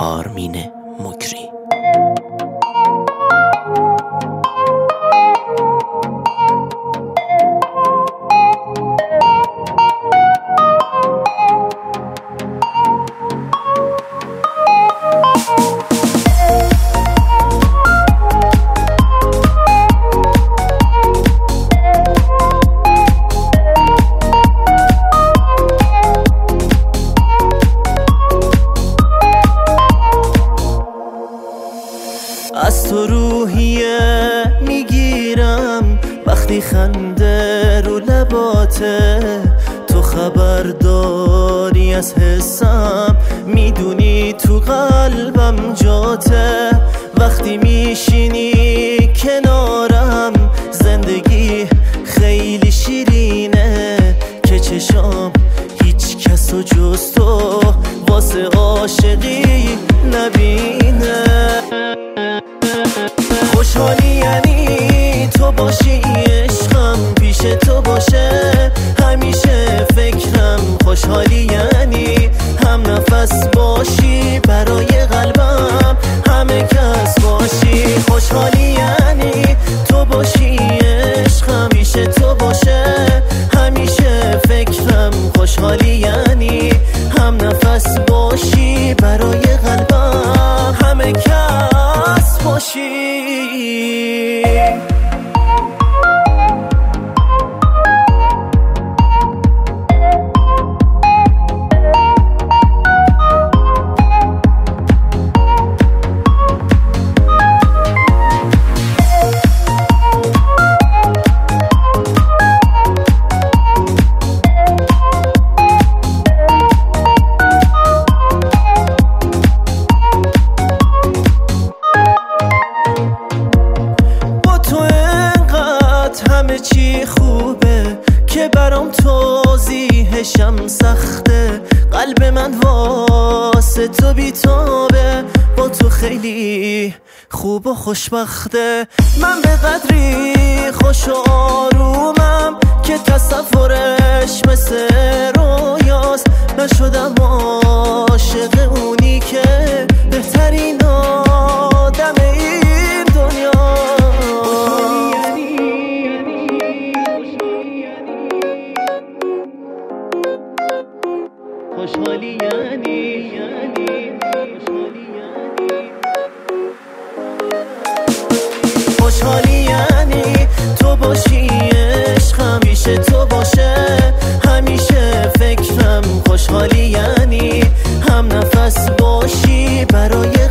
آرمین مکری. از تو روحیه میگیرم وقتی خنده رو لباته، تو خبرداری از حسم، میدونی تو قلبم جاته. وقتی میشینی کنارم زندگی خیلی شیرینه، که چشام هیچ کس و جز تو واسه عاشقی نبینه. خوشحالی یعنی تو باشی عشقم، پیش تو باشه همیشه فکرم. خوشحالی یعنی هم نفس باشی برای قلبم، همه کس باشی. خوشحالی یعنی تو باشی عشقم، پیش تو باشه همیشه فکرم. خوشحالی یعنی هم نفس باشی برای قلبم، همه کس باشی. همه چی خوبه که برام توضیحشم سخته، قلب من واسه تو بیتابه، با تو خیلی خوب و خوشبخته. من به قدری خوش و آرومم که تصورش مثل رویاست، نشدم عاشق اونی که بهترین آدم این دنیا. خوشحالی یعنی خوشحالی یعنی تو باشی عشقم، پیش تو باشه همیشه فکرم. خوشحالی یعنی هم نفس باشی برای